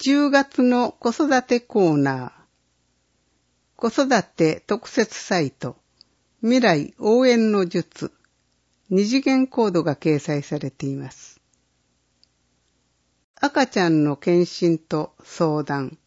10月の子育てコーナー、子育て特設サイト、未来応援の術、二次元コードが掲載されています。赤ちゃんの検診と相談。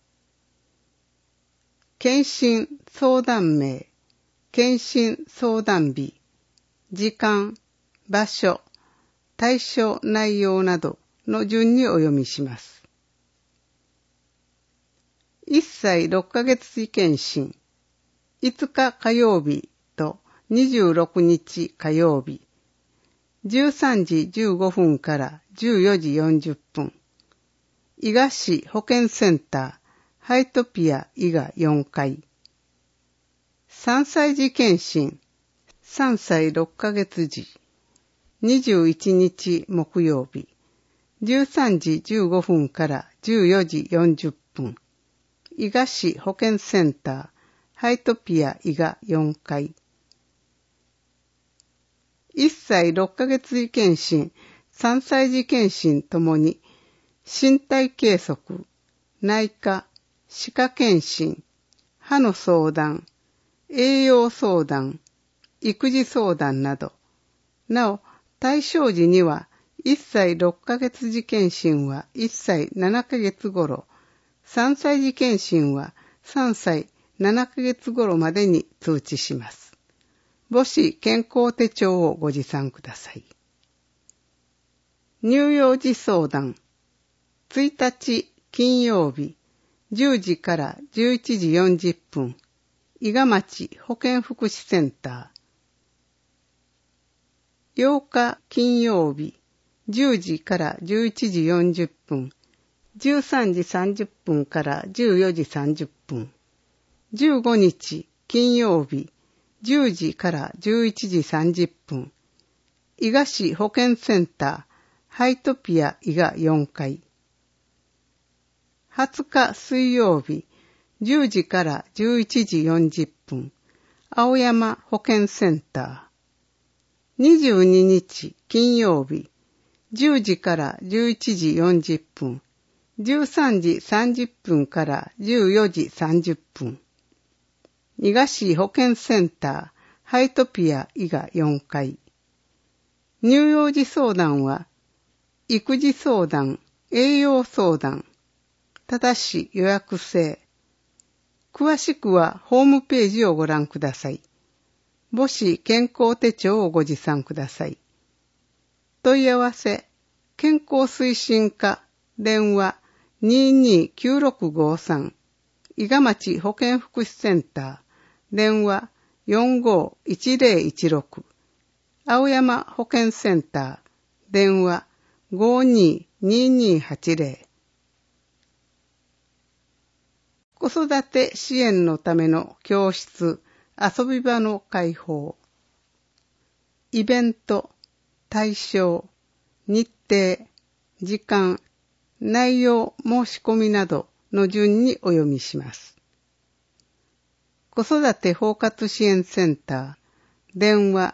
検診相談名、検診相談日、時間、場所、対象内容などの順にお読みします。1歳6ヶ月時検診、5日火曜日と26日火曜日、13時15分から14時40分、伊賀市保健センター、ハイトピア伊賀4階。3歳児検診、3歳6ヶ月時、21日木曜日、13時15分から14時40分、伊賀市保健センター、ハイトピア伊賀4階。1歳6ヶ月児検診、3歳児検診ともに、身体計測、内科、歯科検診、歯の相談、栄養相談、育児相談など、なお、対象時には、1歳6ヶ月児検診は1歳7ヶ月頃、3歳児検診は3歳7ヶ月頃までに通知します。母子健康手帳をご持参ください。乳幼児相談。1日金曜日10時から11時40分、伊賀町保健福祉センター。8日金曜日10時から11時40分、13時30分から14時30分。15日金曜日10時から11時30分。伊賀市保健センター、ハイトピア伊賀4階。20日水曜日10時から11時40分。青山保健センター。22日金曜日10時から11時40分。13時30分から14時30分。伊賀市保健センター、ハイトピア伊賀4階。乳幼児相談は、育児相談、栄養相談、ただし予約制。詳しくはホームページをご覧ください。母子健康手帳をご持参ください。問い合わせ、健康推進課、電話、229653、伊賀町保健福祉センター、電話451016、青山保健センター、電話522280。子育て支援のための教室、遊び場の開放。イベント、対象、日程、時間、内容申し込みなどの順にお読みします。子育て包括支援センター、電話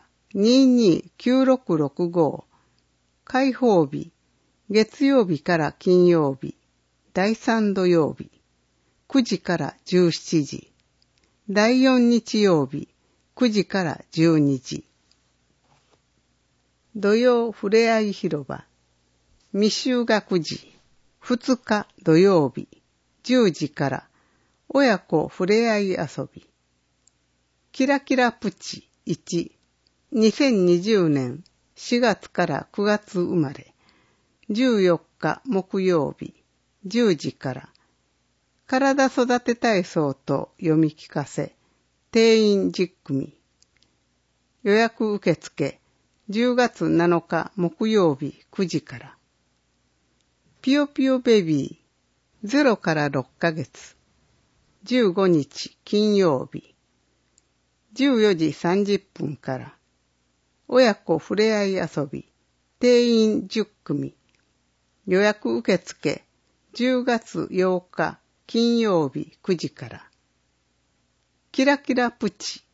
229665、開放日、月曜日から金曜日、第3土曜日、9時から17時、第4日曜日、9時から12時。土曜ふれあい広場、未就学児、2日土曜日、10時から親子ふれあい遊び。キラキラプチ1、2020年4月から9月生まれ、14日木曜日、10時から、体育て体操と読み聞かせ、定員10組。予約受付、10月7日木曜日9時から。ぴよぴよベビー、0から6ヶ月、15日金曜日、14時30分から、親子ふれあい遊び、定員10組、予約受付、10月8日金曜日9時から。キラキラプチ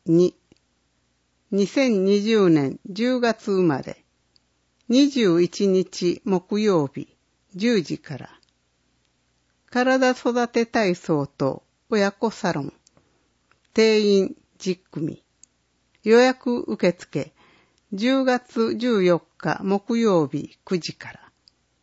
2、2020年10月生まれ、21日木曜日10時から。 体育て体操と親子サロン。定員10組。予約受付。10月14日木曜日9時から。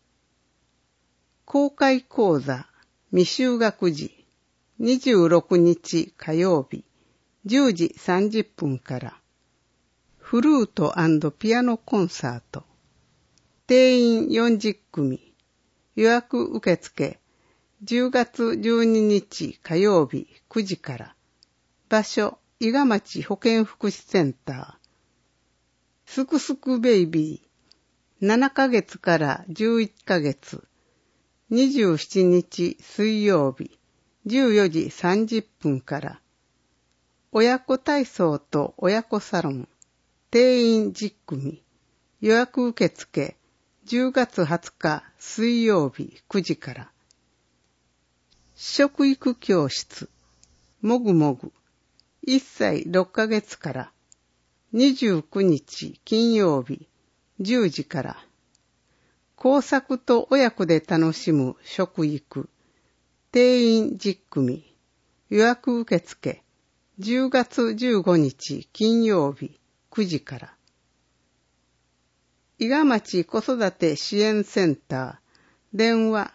公開講座未就学児。26日火曜日10時30分から。フルート&ピアノコンサート。定員40組。予約受付。10月12日火曜日9時から。場所、伊賀町保健福祉センター。すくすくベイビー。7ヶ月から11ヶ月。27日水曜日14時30分から。親子体操と親子サロン。定員10組。予約受付。10月20日水曜日9時から。食育教室。もぐもぐ。1歳6ヶ月から。29日金曜日10時から。工作と親子で楽しむ食育。定員10組。予約受付。10月15日金曜日9時から。伊賀町子育て支援センター。電話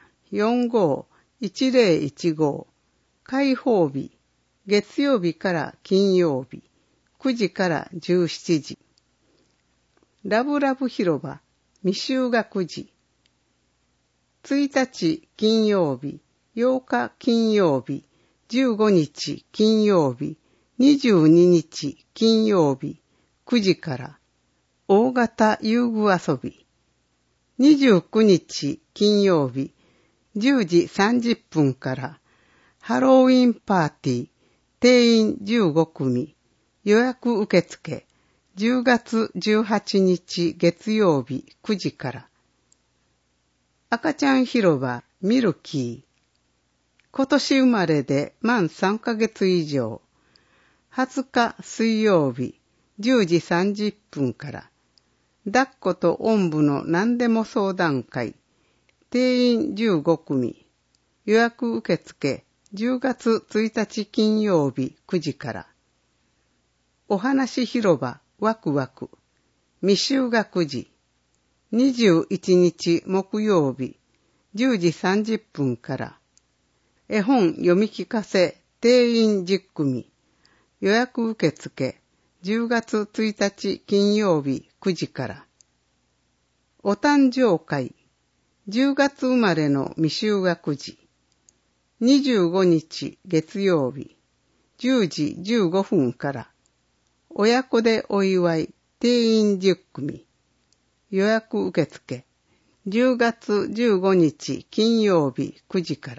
45-1015。開放日。月曜日から金曜日。9時から17時。ラブラブ広場。未就学児。1日金曜日。8日金曜日。15日金曜日。22日金曜日。9時から。大型遊具遊び。29日金曜日。10時30分から。ハロウィンパーティー。定員15組。予約受付。10月18日月曜日9時から。赤ちゃん広場ミルキー。今年生まれで満3ヶ月以上。20日水曜日10時30分から。抱っことおんぶの何でも相談会。定員15組。予約受付。10月1日金曜日9時から。お話広場ワクワク。未就学児。21日木曜日10時30分から。絵本読み聞かせ定員10組。予約受付。10月1日金曜日9時から。お誕生会。10月生まれの未就学児。25日月曜日10時15分から。親子でお祝い定員10組。予約受付。10月15日金曜日9時から。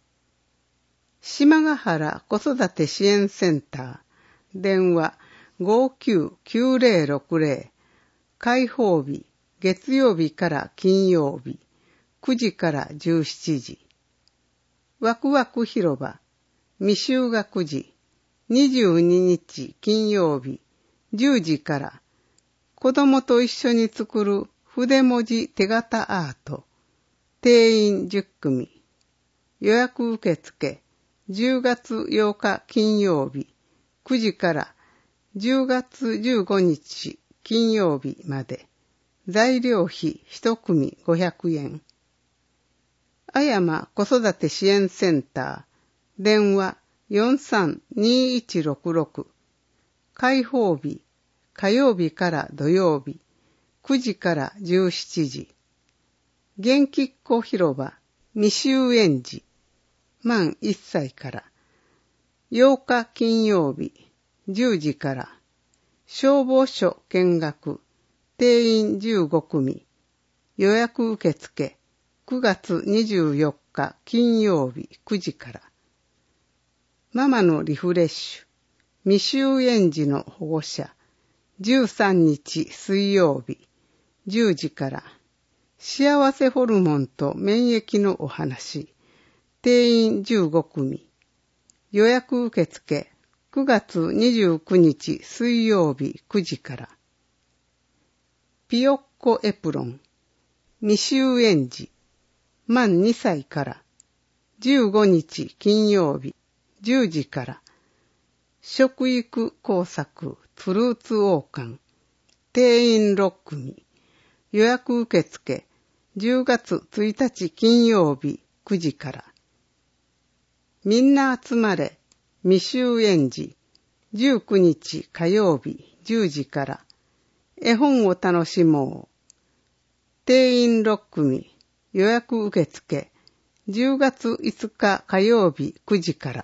島ヶ原子育て支援センター。電話599060。開放日月曜日から金曜日9時から17時。ワクワク広場未就学児。22日金曜日10時から。子供と一緒に作る筆文字手形アート。定員10組。予約受付。10月8日金曜日9時から10月15日金曜日まで。材料費1組500円。あやま子育て支援センター。電話432166。開放日火曜日から土曜日9時から17時。元気っ子広場未就園児。満1歳から。8日金曜日10時から。消防署見学。定員15組。予約受付。9月24日金曜日9時から。ママのリフレッシュ。未就園児の保護者。13日水曜日10時から。幸せホルモンと免疫のお話。定員15組。予約受付。9月29日水曜日9時から。ピヨッコエプロン。未就園児。満2歳から。 15日金曜日10時から、食育工作フルーツ王冠、定員6組、予約受付10月1日金曜日9時から、みんな集まれ未就園児19日火曜日10時から、絵本を楽しもう。定員6組、予約受付10月5日火曜日9時から。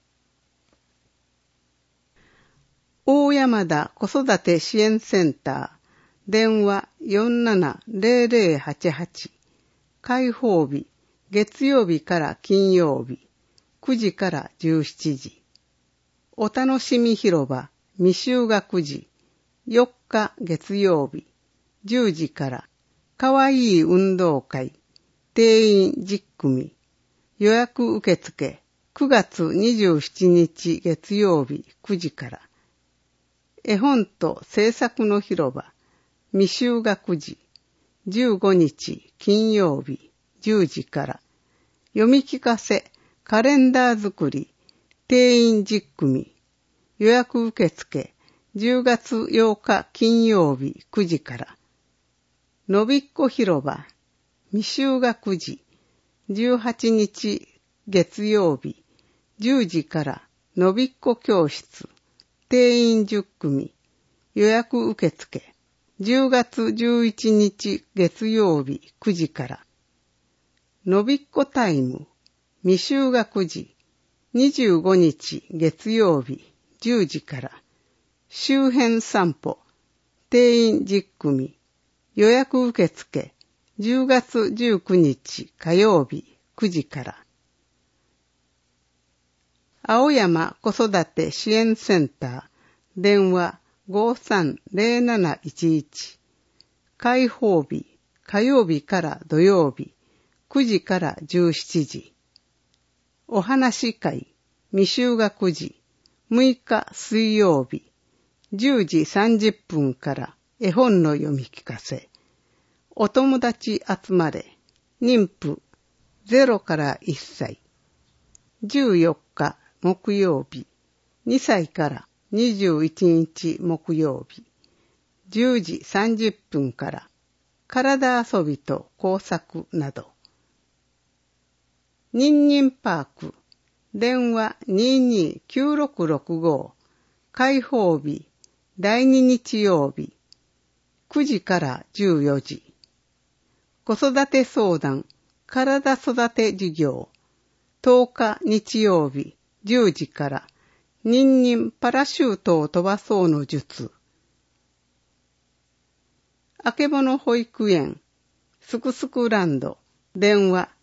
大山田子育て支援センター、電話 470088、開放日、月曜日から金曜日、9時から17時。お楽しみ広場、未就学児、4日月曜日、10時から、かわいい運動会、定員10組、予約受付、9月27日月曜日9時から、絵本と制作の広場、未就学児、15日金曜日10時から、読み聞かせ、カレンダー作り、定員10組、予約受付、10月8日金曜日9時から、のびっこ広場、未就学児、18日月曜日10時から、のびっこ教室、定員10組、予約受付、10月11日月曜日9時から、のびっこタイム、未就学児、25日月曜日10時から、周辺散歩、定員10組、予約受付、10月19日火曜日9時から。青山子育て支援センター、電話 530711、開放日、火曜日から土曜日、9時から17時。お話会、未就学児、6日水曜日、10時30分から絵本の読み聞かせ。お友達集まれ、妊婦0から1歳。14日木曜日、2歳から21日木曜日、10時30分から体遊びと工作など。ニンニンパーク、電話229665、開放日、第2日曜日、9時から14時。子育て相談、体育て授業、10日日曜日、10時から、ニンニンパラシュートを飛ばそうの術。あけぼの保育園、すくすくランド、電話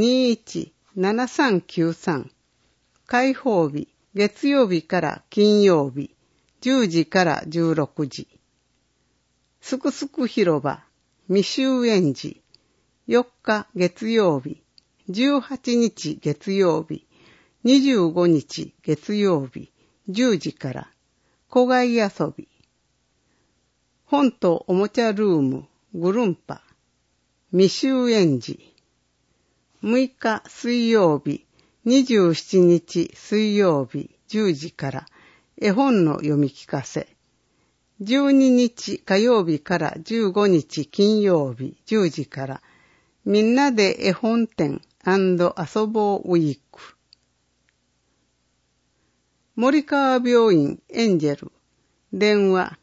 217393、開放日、月曜日から金曜日、10時から16時。すくすく広場、未就園児、4日月曜日、18日月曜日、25日月曜日、10時から、校外遊び。本とおもちゃルーム、グルンパ、未就園児。6日水曜日、27日水曜日、10時から、絵本の読み聞かせ。12日火曜日から15日金曜日10時から、みんなで絵本展&遊ぼうウィーク。森川病院エンジェル、電話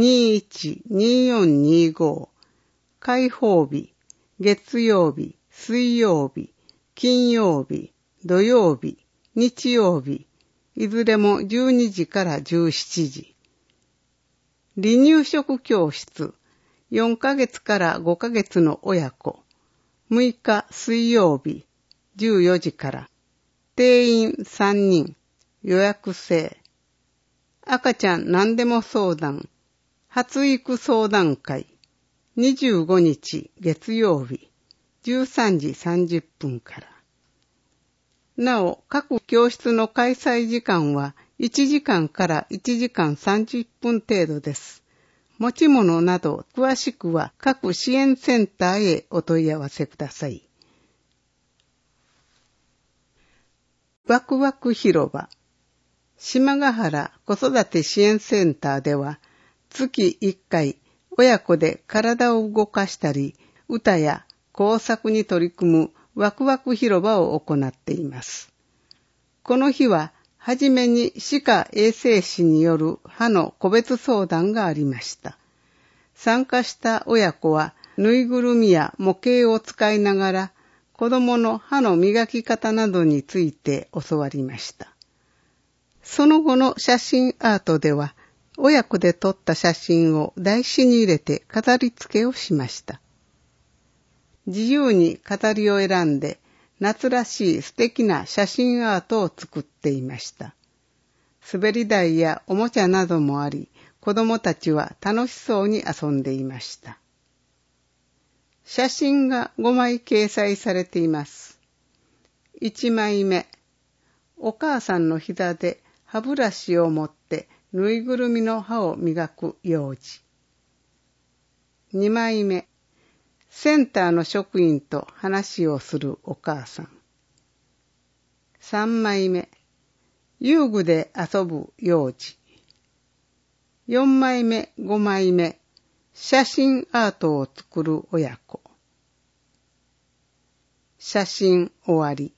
212425、開放日、月曜日、水曜日、金曜日、土曜日、日曜日、いずれも12時から17時。離乳食教室、4ヶ月から5ヶ月の親子、6日水曜日、14時から、定員3人、予約制。赤ちゃん何でも相談、発育相談会、25日月曜日、13時30分から。なお、各教室の開催時間は1時間から1時間30分程度です。持ち物など詳しくは各支援センターへお問い合わせください。 ワクワク広場。島ヶ原子育て支援センターでは、月1回、親子で体を動かしたり、歌や工作に取り組むワクワク広場を行っています。この日は、はじめに歯科衛生士による歯の個別相談がありました。参加した親子は、ぬいぐるみや模型を使いながら、子供の歯の磨き方などについて教わりました。その後の写真アートでは、親子で撮った写真を台紙に入れて飾り付けをしました。自由に飾りを選んで、夏らしい素敵な写真アートを作っていました。滑り台やおもちゃなどもあり、子供たちは楽しそうに遊んでいました。写真が5枚掲載されています。1枚目、お母さんの膝で歯ブラシを持ってぬいぐるみの歯を磨く幼児。2枚目、センターの職員と話をするお母さん。3枚目、遊具で遊ぶ幼児。4枚目、5枚目、写真アートを作る親子。写真終わり。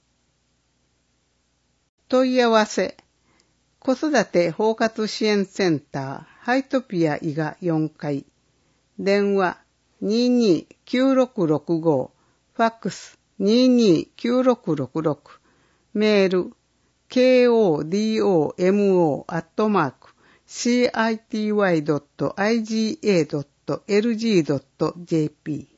問い合わせ。子育て包括支援センターハイトピア伊賀4階。電話229665。ファックス229666。メールkodomo@city.iga.lg.jp